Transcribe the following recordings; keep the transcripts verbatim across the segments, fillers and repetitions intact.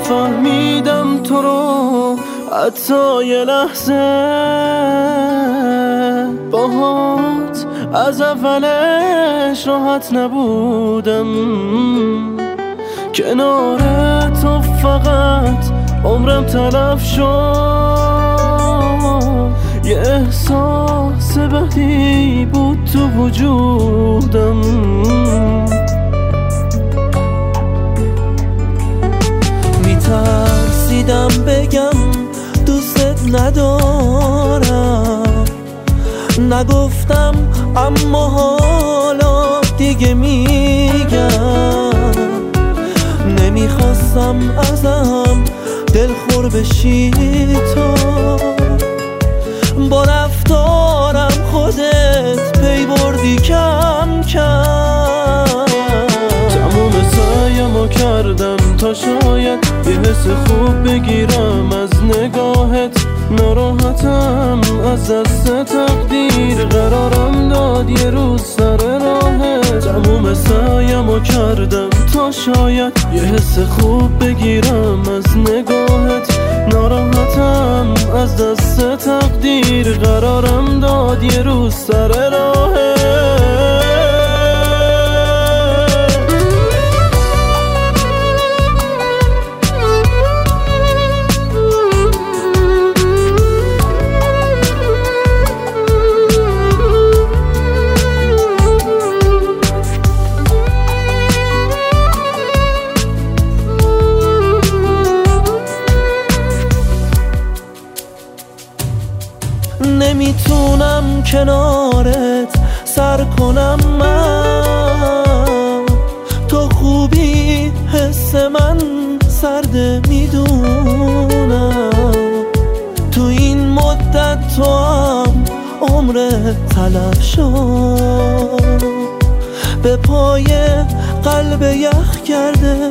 نفهمیدم تو رو حتی یه لحظه باهات از اولش راحت نبودم کنار تو فقط عمرم تلف شد یه احساس بدی بود تو وجودم میترسیدم بگم دوست ندارم نگفتم اما حالا دیگه میگم نمیخواستم ازم دلخور بشی تو با رفتارم خودت پی بردی کم کم تموم سعیمو کردم تا شاید یه حس خوب بگیرم از نگاهت ناراحتم از دست تقدیر قرارم داد یه روز سر راهت تموم سعیمو کردم تا شاید یه حس خوب بگیرم از نگاهت ناراحتم از دست تقدیر قرارم داد یه روز سر راهت نمیتونم کنارت سر کنم من تو خوبی حس من سرده میدونم تو این مدت تو هم عمرت تلف شد به پای قلب یخ کرده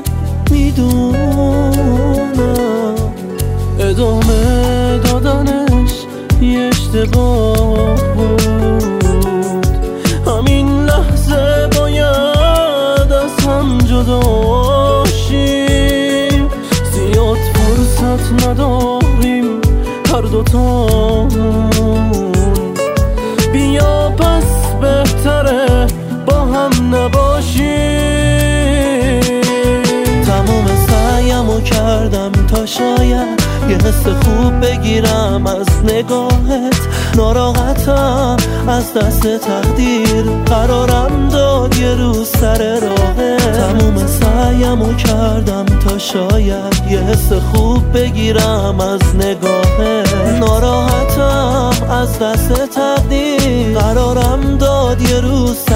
میدونم ادامه دادنش یه اشتباه بود همین لحظه باید از هم جدا شیم زیاد فرصت نداریم هر دوتامون بیا پس بهتره با هم نباشیم تموم سعیمو کردم تا شاید یه حس خوب بگیرم از نگاهت ناراحتم از دست تقدیر قرارم داد یه روز سر راهت تموم سعیمو کردم تا شاید یه حس خوب بگیرم از نگاهت ناراحتم از دست تقدیر قرارم داد یه روز